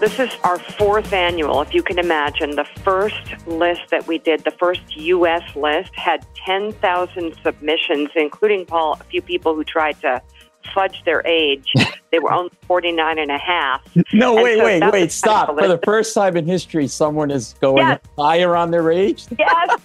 This is our fourth annual, if you can imagine. The first list that we did, the first U.S. list, had 10,000 submissions, including, Paul, a few people who tried to fudge their age. They were only 49 and a half. No, wait, stop. For the first time in history, someone is going higher on their age? Yes,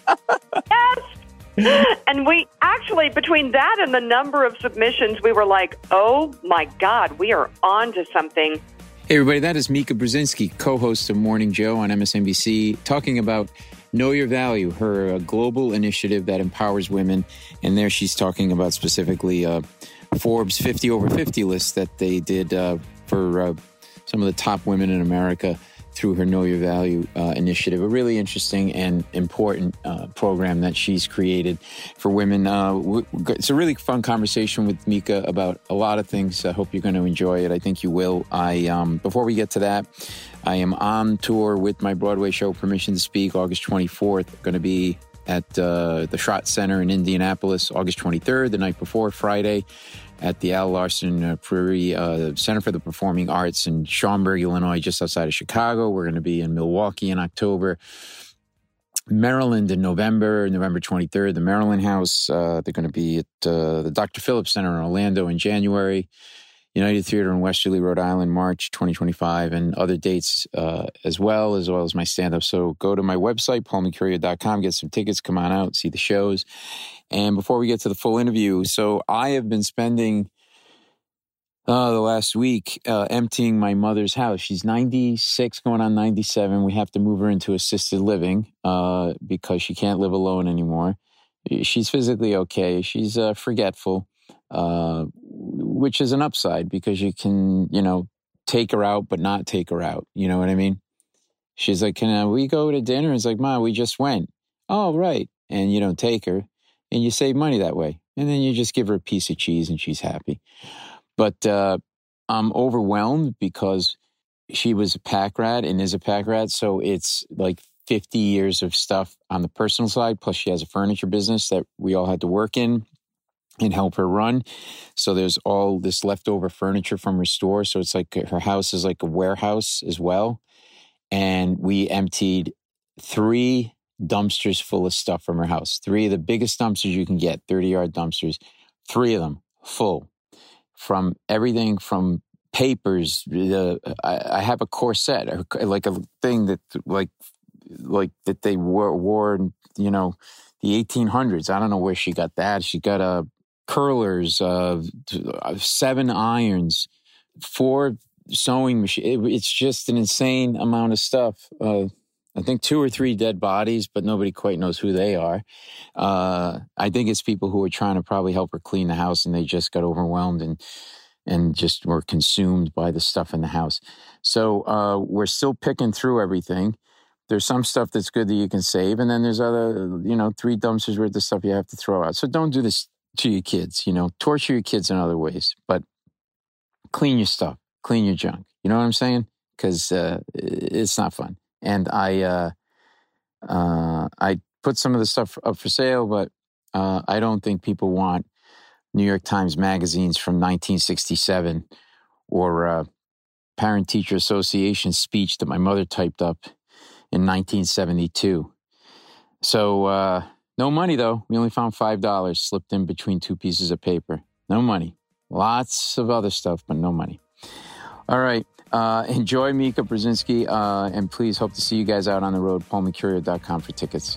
yes. And we actually, between that and the number of submissions, we were like, oh my God, we are on to something. Hey, everybody, that is Mika Brzezinski, co-host of Morning Joe on MSNBC, talking about Know Your Value, her global initiative that empowers women. And there she's talking about specifically Forbes 50 over 50 list that they did for some of the top women in America through her Know Your Value initiative. A really interesting and important program that she's created for women. It's a really fun conversation with Mika about a lot of things. I hope you're going to enjoy it. I think you will. Before we get to that, I am on tour with my Broadway show, Permission to Speak, August 24th. Going to be at the Schrott Center in Indianapolis, August 23rd, the night before, Friday, at the Al Larson Prairie Center for the Performing Arts in Schaumburg, Illinois, just outside of Chicago. We're going to be in Milwaukee in October, Maryland in November 23rd, the Maryland House. They're going to be at the Dr. Phillips Center in Orlando in January, United Theater in Westerly, Rhode Island, March 2025, and other dates as well as my stand-up. So go to my website, paulmecurio.com, get some tickets, come on out, see the shows. And before we get to the full interview, so I have been spending the last week emptying my mother's house. She's 96, going on 97. We have to move her into assisted living because she can't live alone anymore. She's physically okay. She's forgetful, which is an upside because you can, take her out but not take her out. You know what I mean? She's like, can we go to dinner? It's like, Ma, we just went. Oh, right. And you don't take her. And you save money that way. And then you just give her a piece of cheese and she's happy. But I'm overwhelmed because she was a pack rat and is a pack rat. So it's like 50 years of stuff on the personal side. Plus she has a furniture business that we all had to work in and help her run. So there's all this leftover furniture from her store. So it's like her house is like a warehouse as well. And we emptied 3 dumpsters full of stuff from her house. 3 of the biggest dumpsters you can get, 30-yard dumpsters, 3 of them full from everything from papers. I have a corset, like a thing that like that they wore in, the 1800s. I don't know where she got that. She got curlers, 7 irons, 4 sewing machines. It's just an insane amount of stuff. I think 2 or 3 dead bodies, but nobody quite knows who they are. I think it's people who are trying to probably help her clean the house and they just got overwhelmed and just were consumed by the stuff in the house. So we're still picking through everything. There's some stuff that's good that you can save. And then there's other, 3 dumpsters worth of stuff you have to throw out. So don't do this to your kids, torture your kids in other ways, but clean your stuff, clean your junk. You know what I'm saying? Because it's not fun. And I put some of the stuff up for sale, but I don't think people want New York Times magazines from 1967 or Parent-Teacher Association speech that my mother typed up in 1972. So no money, though. We only found $5 slipped in between 2 pieces of paper. No money. Lots of other stuff, but no money. All right. Enjoy Mika Brzezinski, and please hope to see you guys out on the road. PaulMecurio.com for tickets.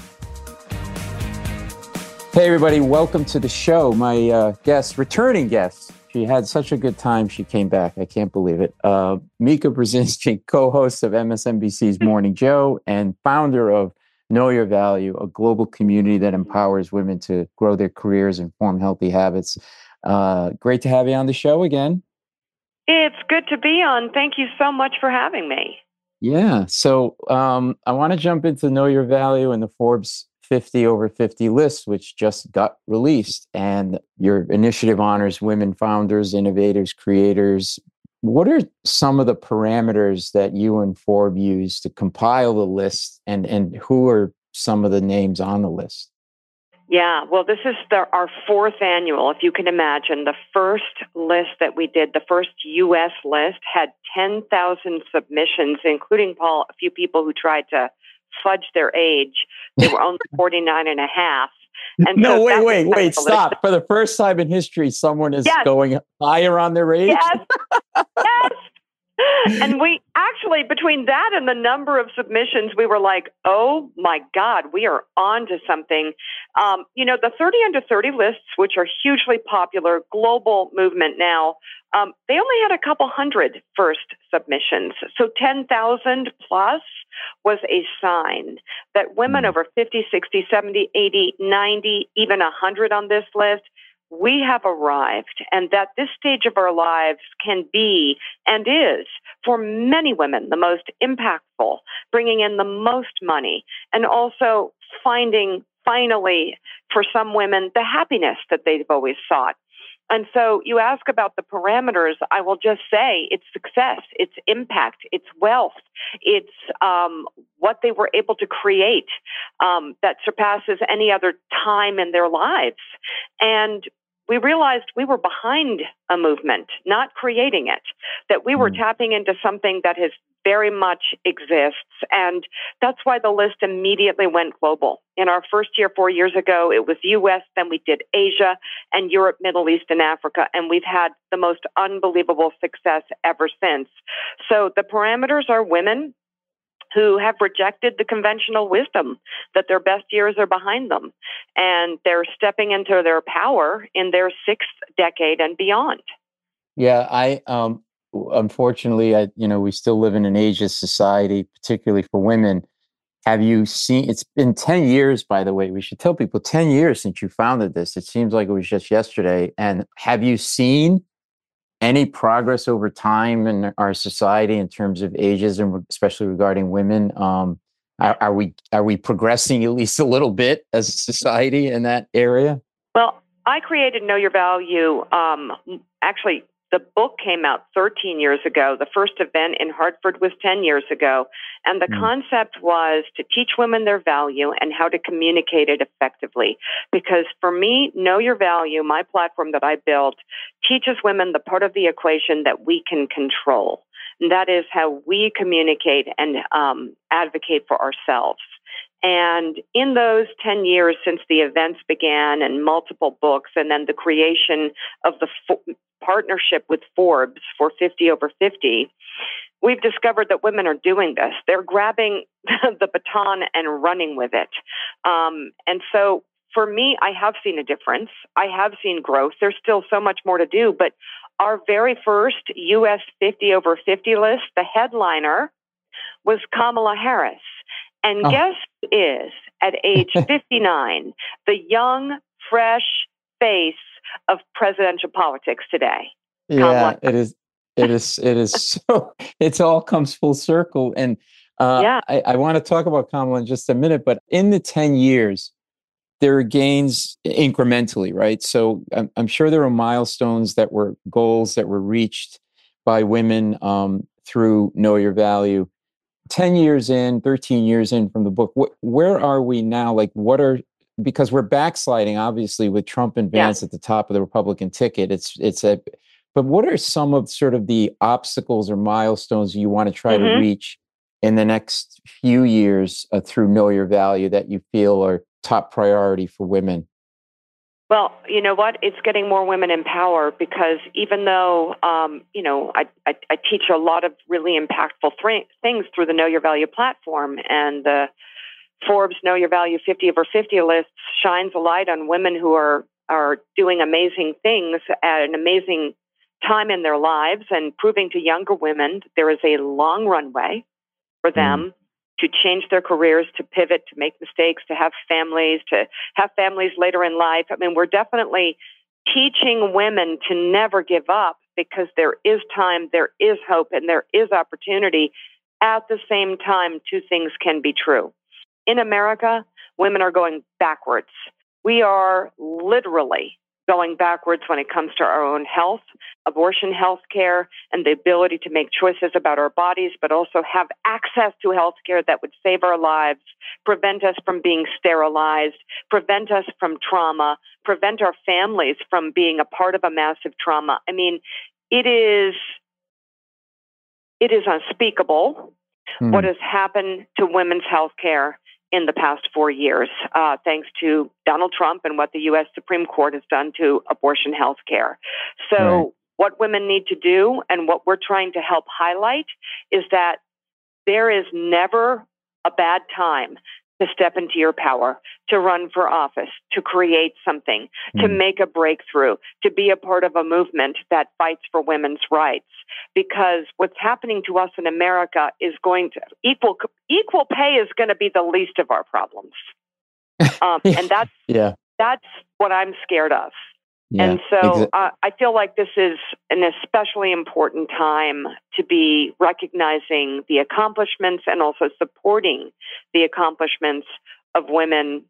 Hey, everybody. Welcome to the show. My returning guest. She had such a good time. She came back. I can't believe it. Mika Brzezinski, co-host of MSNBC's Morning Joe and founder of Know Your Value, a global community that empowers women to grow their careers and form healthy habits. Great to have you on the show again. It's good to be on. Thank you so much for having me. Yeah. So I want to jump into Know Your Value and the Forbes 50 over 50 list, which just got released. And your initiative honors women founders, innovators, creators. What are some of the parameters that you and Forbes use to compile the list, and who are some of the names on the list? Yeah, well, this is our fourth annual. If you can imagine, the first list that we did, the first U.S. list, had 10,000 submissions, including, Paul, a few people who tried to fudge their age. They were only 49 and a half. And No, so wait, stop. For the first time in history, someone is going higher on their age? Yes. And we actually, between that and the number of submissions, we were like, oh my God, we are on to something. The 30 under 30 lists, which are hugely popular, global movement now, they only had a couple hundred first submissions. So 10,000 plus was a sign that women over 50, 60, 70, 80, 90, even 100 on this list, we have arrived, and that this stage of our lives can be and is, for many women, the most impactful, bringing in the most money, and also finding, finally, for some women, the happiness that they've always sought. And so you ask about the parameters, I will just say it's success, it's impact, it's wealth, it's what they were able to create that surpasses any other time in their lives. And we realized we were behind a movement, not creating it, that we were tapping into something that has very much exists. And that's why the list immediately went global. In our first year, 4 years ago, it was US, then we did Asia and Europe, Middle East, and Africa. And we've had the most unbelievable success ever since. So the parameters are women who have rejected the conventional wisdom that their best years are behind them. And they're stepping into their power in their sixth decade and beyond. Yeah, unfortunately, we still live in an ageist society, particularly for women. Have you seen, it's been 10 years, by the way, we should tell people 10 years since you founded this. It seems like it was just yesterday. And have you seen any progress over time in our society in terms of ageism, especially regarding women? Are we progressing at least a little bit as a society in that area? Well, I created Know Your Value. Actually, the book came out 13 years ago. The first event in Hartford was 10 years ago. And the concept was to teach women their value and how to communicate it effectively. Because for me, Know Your Value, my platform that I built, teaches women the part of the equation that we can control. And that is how we communicate and advocate for ourselves. And in those 10 years since the events began and multiple books, and then the creation of the partnership with Forbes for 50 over 50, we've discovered that women are doing this. They're grabbing the baton and running with it. And so for me, I have seen a difference. I have seen growth. There's still so much more to do. But our very first US 50 over 50 list, the headliner was Kamala Harris. And guess who is, at age 59, the young, fresh face of presidential politics today? Yeah, it is. So it all comes full circle. And I want to talk about Kamala in just a minute, but in the 10 years, there are gains incrementally, right? So I'm sure there are milestones that were goals that were reached by women through Know Your Value. 10 years in, 13 years in from the book, where are we now? Like, because we're backsliding, obviously, with Trump and Vance at the top of the Republican ticket. But what are some of sort of the obstacles or milestones you want to try to reach in the next few years through Know Your Value that you feel are top priority for women? Well, you know what? It's getting more women in power, because even though, I teach a lot of really impactful things through the Know Your Value platform, and the Forbes Know Your Value 50 over 50 list shines a light on women who are doing amazing things at an amazing time in their lives and proving to younger women that there is a long runway for them to change their careers, to pivot, to make mistakes, to have families later in life. I mean, we're definitely teaching women to never give up, because there is time, there is hope, and there is opportunity. At the same time, two things can be true. In America, women are going backwards. We are literally going backwards when it comes to our own health, abortion health care, and the ability to make choices about our bodies, but also have access to health care that would save our lives, prevent us from being sterilized, prevent us from trauma, prevent our families from being a part of a massive trauma. I mean, it is unspeakable what has happened to women's health care in the past 4 years, thanks to Donald Trump and what the U.S. Supreme Court has done to abortion health care. So what women need to do and what we're trying to help highlight is that there is never a bad time to step into your power, to run for office, to create something, to make a breakthrough, to be a part of a movement that fights for women's rights. Because what's happening to us in America is going to equal pay is going to be the least of our problems, and that's what I'm scared of. Yeah, and so I feel like this is an especially important time to be recognizing the accomplishments and also supporting the accomplishments of women.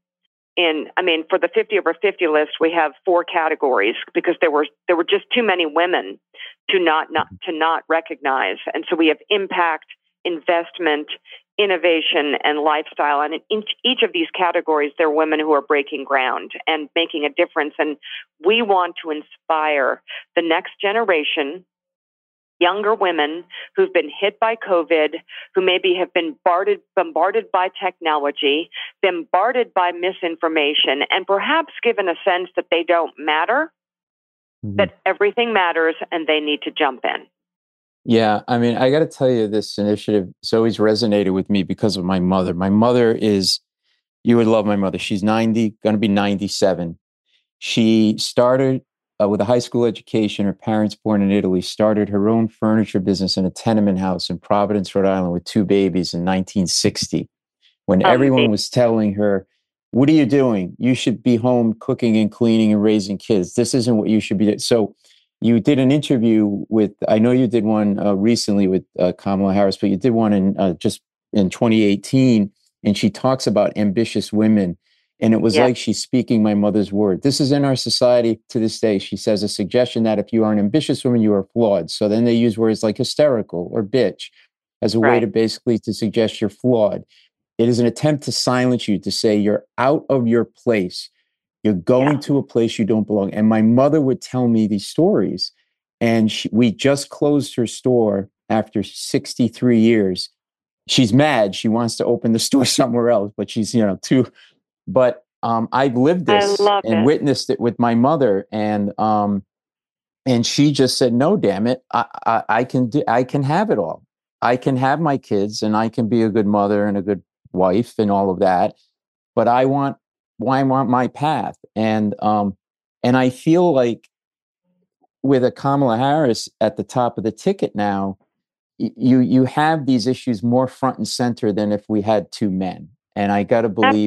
For the 50 over 50 list, we have 4 categories because there were just too many women to not recognize. And so we have impact, investment, innovation, and lifestyle. And in each of these categories, there are women who are breaking ground and making a difference. And we want to inspire the next generation, younger women who've been hit by COVID, who maybe have been bombarded by technology, bombarded by misinformation, and perhaps given a sense that they don't matter, that everything matters and they need to jump in. Yeah, I mean, I got to tell you, this initiative has always resonated with me because of my mother. My mother you would love my mother. She's 90, going to be 97. She started with a high school education. Her parents, born in Italy, started her own furniture business in a tenement house in Providence, Rhode Island, with 2 babies in 1960. When everyone was telling her, "What are you doing? You should be home cooking and cleaning and raising kids. This isn't what you should be doing." So you did an interview I know you did one recently with Kamala Harris, but you did one just in 2018, and she talks about ambitious women. And it was like she's speaking my mother's word. This is in our society to this day. She says a suggestion that if you are an ambitious woman, you are flawed. So then they use words like hysterical or bitch as a way to basically to suggest you're flawed. It is an attempt to silence you, to say you're out of your place. You're going to a place you don't belong. And my mother would tell me these stories. And we just closed her store after 63 years. She's mad. She wants to open the store somewhere else, but she's, too. But I've lived this and witnessed it with my mother. And she just said, "No, damn it. I can have it all. I can have my kids and I can be a good mother and a good wife and all of that. But I want my path." And I feel like with a Kamala Harris at the top of the ticket now, you have these issues more front and center than if we had 2 men. And I got to believe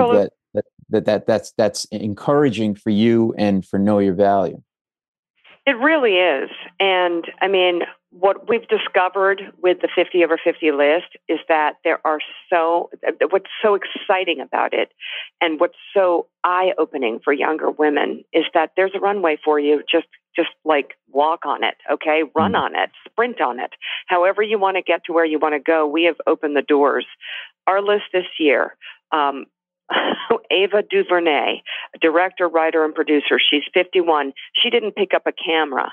that's encouraging for you and for Know Your Value. It really is. And I mean, what we've discovered with the 50 over 50 list is that what's so exciting about it and what's so eye-opening for younger women is that there's a runway for you. Just like walk on it, okay? Run on it, sprint on it. However you want to get to where you want to go, we have opened the doors. Our list this year, Ava DuVernay, director, writer, and producer. She's 51. She didn't pick up a camera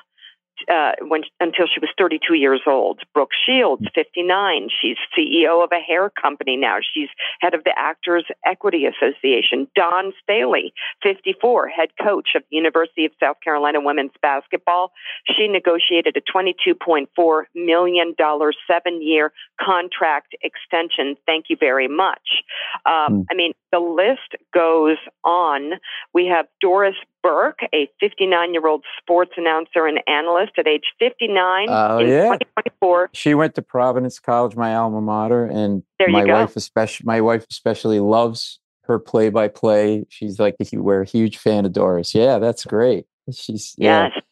until she was 32 years old. Brooke Shields, 59. She's CEO of a hair company now. She's head of the Actors Equity Association. Dawn Staley, 54, head coach of the University of South Carolina women's basketball. She negotiated a $22.4 million 7-year contract extension. Thank you very much. I mean, the list goes on. We have Doris Burke, a 59-year-old sports announcer and analyst at age 59 in 2024. She went to Providence College, my alma mater, and my wife especially loves her play-by-play. She's like, we're a huge fan of Doris. Yeah, that's great.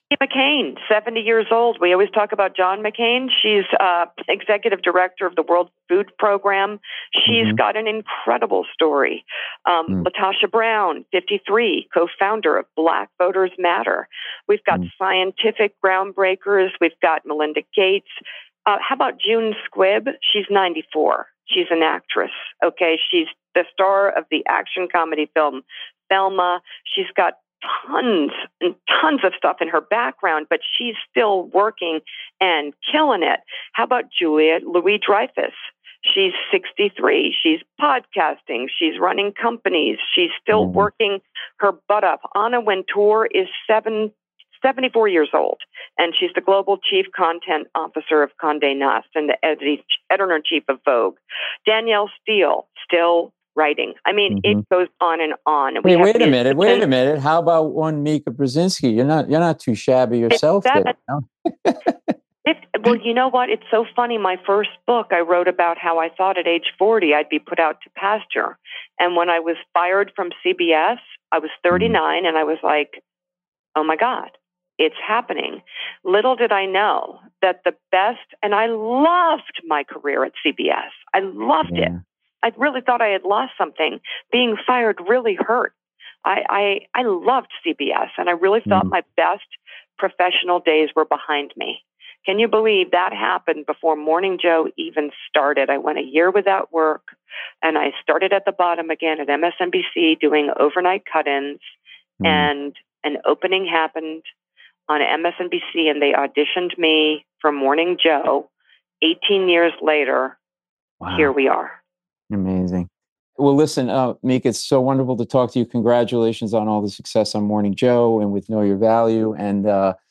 McCain, 70 years old. We always talk about John McCain. She's executive director of the World Food Program. She's got an incredible story. Latasha Brown, 53, co-founder of Black Voters Matter. We've got scientific groundbreakers. We've got Melinda Gates. How about June Squibb? She's 94. She's an actress. Okay, she's the star of the action comedy film Thelma. She's got tons and tons of stuff in her background, but she's still working and killing it. How about Julia Louis-Dreyfus? She's 63. She's podcasting. She's running companies. She's still working her butt up. Anna Wintour is 74 years old, and she's the global chief content officer of Condé Nast and the editor-in-chief of Vogue. Danielle Steele, still writing. I mean, it goes on and on. And wait a minute. How about one Mika Brzezinski? You're not too shabby yourself there. No? Well, you know what? It's so funny. My first book, I wrote about how I thought at age 40 I'd be put out to pasture. And when I was fired from CBS, I was 39, and I was like, oh my God, it's happening. Little did I know that the best, and I loved my career at CBS. I loved it. I really thought I had lost something. Being fired really hurt. I loved CBS, and I really thought my best professional days were behind me. Can you believe that happened before Morning Joe even started? I went a year without work, and I started at the bottom again at MSNBC doing overnight cut-ins, and an opening happened on MSNBC, and they auditioned me for Morning Joe. 18 years later, here we are. Amazing. Well, listen, Mika, it's so wonderful to talk to you. Congratulations on all the success on Morning Joe and with Know Your Value, and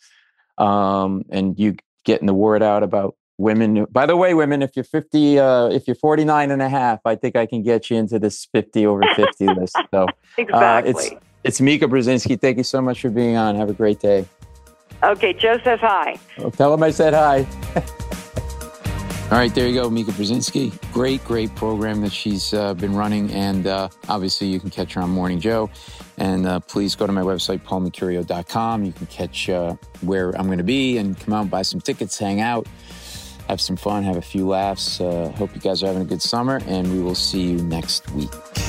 you getting the word out about women. By the way, women, if you're 50, if you're 49 and a half, I think I can get you into this 50 over 50 list. So exactly. It's Mika Brzezinski. Thank you so much for being on. Have a great day. Okay, Joe says hi. Well, tell him I said hi. All right, there you go, Mika Brzezinski. Great program that she's been running. And obviously, you can catch her on Morning Joe. And please go to my website, paulmecurio.com. You can catch where I'm going to be and come out, buy some tickets, hang out, have some fun, have a few laughs. Hope you guys are having a good summer, and we will see you next week.